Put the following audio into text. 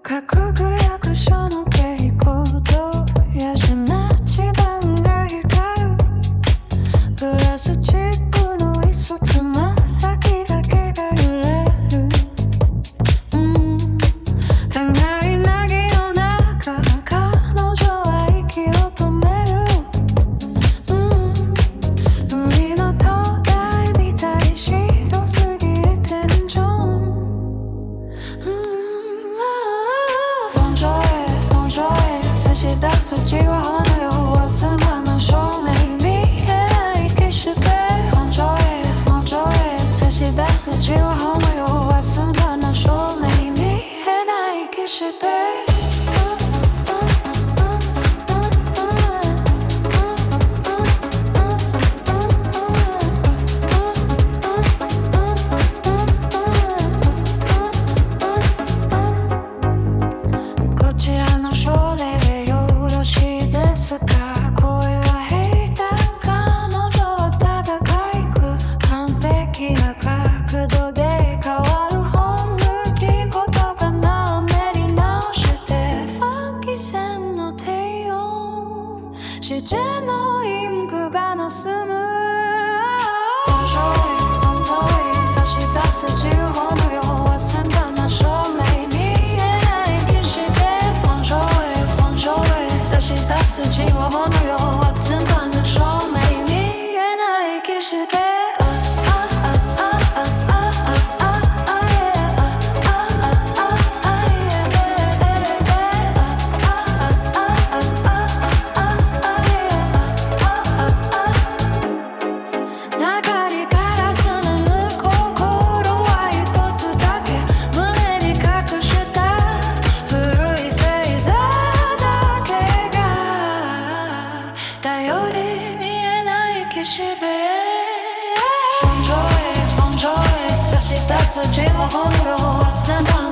各区役所の蛍光灯やしな地盤が光るプラスチックの椅子つま先だけが揺れる、長い凪の中彼女は息を止める、無理の灯台みたい白すぎる天井、差し出すじわほのようは妻の正面見えない景色、本庄へ差し出すじわほのようは妻の正面見えない景色、こちらの症例よろしいですか、恋は平坦、彼女はただかいく、完璧な角度で変わる本向きことがなお練り直してファンキー線の低音自然のインクが盗む、本当へ差し出す自由ほのようは簡単な証明見えない景色、本庄へ差し出す自由ほのようは簡単な証明見えない景色、中にガラスの向こう、心は一つだけ胸に隠した古い星座だけが頼り見えない景色、本庄へ差し出すじわほのようは全般